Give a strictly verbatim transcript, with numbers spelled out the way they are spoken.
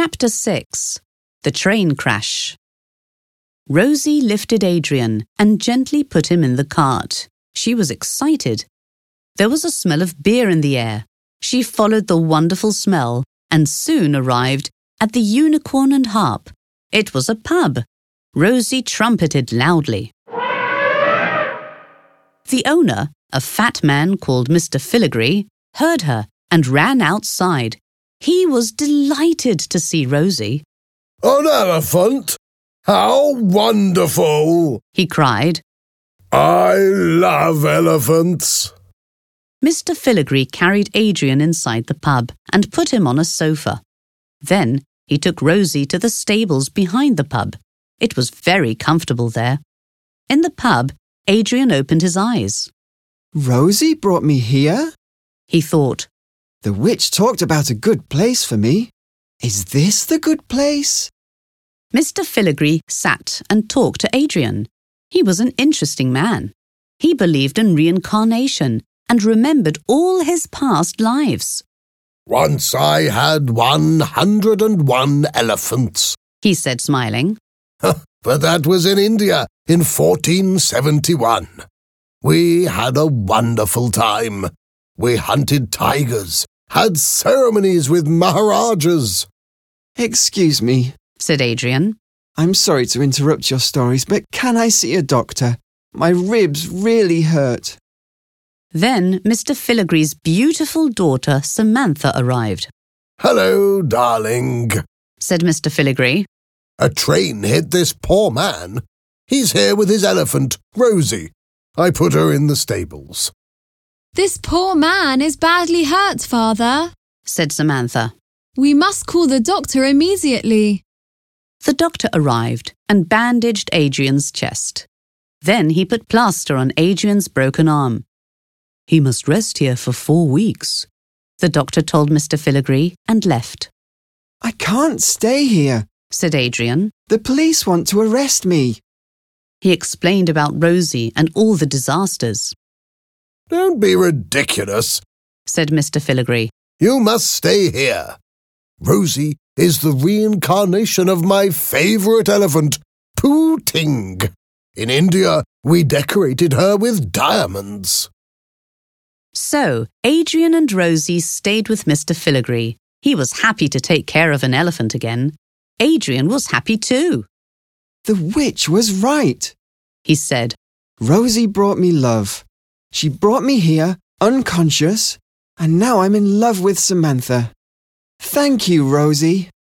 Chapter six. The Train Crash. Rosie lifted Adrian and gently put him in the cart. She was excited. There was a smell of beer in the air. She followed the wonderful smell and soon arrived at the Unicorn and Harp. It was a pub. Rosie trumpeted loudly. The owner, a fat man called Mister Filigree, heard her and ran outside. He was delighted to see Rosie. "An elephant? How wonderful!" he cried. "I love elephants." Mister Filigree carried Adrian inside the pub and put him on a sofa. Then he took Rosie to the stables behind the pub. It was very comfortable there. In the pub, Adrian opened his eyes. "Rosie brought me here?" he thought. "The witch talked about a good place for me. Is this the good place?" Mister Filigree sat and talked to Adrian. He was an interesting man. He believed in reincarnation and remembered all his past lives. "Once I had one hundred and one elephants," he said, smiling. "But that was in India in fourteen seventy-one. We had a wonderful time. We hunted tigers, had ceremonies with maharajas." "Excuse me," said Adrian. "I'm sorry to interrupt your stories, but can I see a doctor? My ribs really hurt." Then Mister Filigree's beautiful daughter Samantha arrived. "Hello, darling," said Mister Filigree. "A train hit this poor man. He's here with his elephant, Rosie. I put her in the stables." "This poor man is badly hurt, Father," said Samantha. "We must call the doctor immediately." The doctor arrived and bandaged Adrian's chest. Then he put plaster on Adrian's broken arm. "He must rest here for four weeks," the doctor told Mister Filigree and left. "I can't stay here," said Adrian. "The police want to arrest me." He explained about Rosie and all the disasters. "Don't be ridiculous," said Mister Filigree. "You must stay here. Rosie is the reincarnation of my favourite elephant, Pooh Ting. In India, we decorated her with diamonds." So, Adrian and Rosie stayed with Mister Filigree. He was happy to take care of an elephant again. Adrian was happy too. "The witch was right," he said. "Rosie brought me love. She brought me here, unconscious, and now I'm in love with Samantha. Thank you, Rosie."